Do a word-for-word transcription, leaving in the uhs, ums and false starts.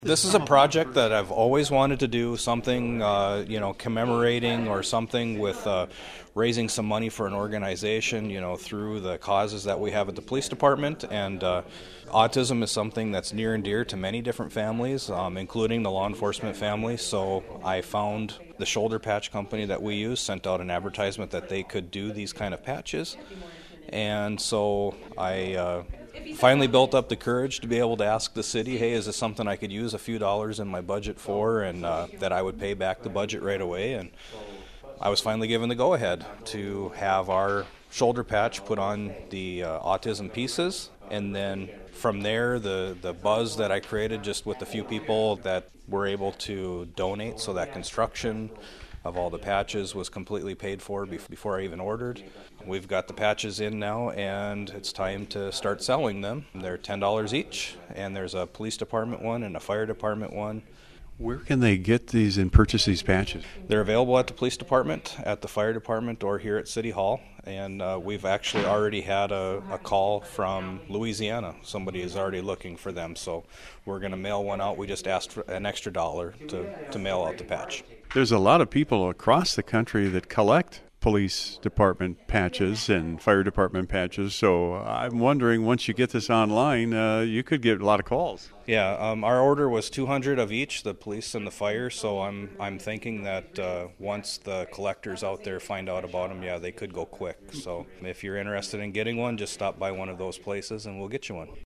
This is a project that I've always wanted to do, something, uh, you know, commemorating or something with uh, raising some money for an organization, you know, through the causes that we have at the police department. And uh, autism is something that's near and dear to many different families, um, including the law enforcement family. So I found the shoulder patch company that we use, sent out an advertisement that they could do these kind of patches. And so I uh, finally built up the courage to be able to ask the city, hey, is this something I could use a few dollars in my budget for, and uh, that I would pay back the budget right away. And I was finally given the go-ahead to have our shoulder patch put on the uh, autism pieces. And then from there, the, the buzz that I created just with the few people that were able to donate, so that construction of all the patches was completely paid for before I even ordered. We've got the patches in now, and it's time to start selling them. They're ten dollars each, and there's a police department one and a fire department one. Where can they get these and purchase these patches? They're available at the police department, at the fire department, or here at City Hall. And uh, we've actually already had a, a call from Louisiana. Somebody is already looking for them, so we're going to mail one out. We just asked for an extra dollar to, to mail out the patch. There's a lot of people across the country that collect police department patches and fire department patches, so I'm wondering, once you get this online, uh, you could get a lot of calls. Yeah, um, our order was two hundred of each, the police and the fire, so I'm I'm thinking that uh, once the collectors out there find out about them, yeah, they could go quick. So if you're interested in getting one, just stop by one of those places and we'll get you one.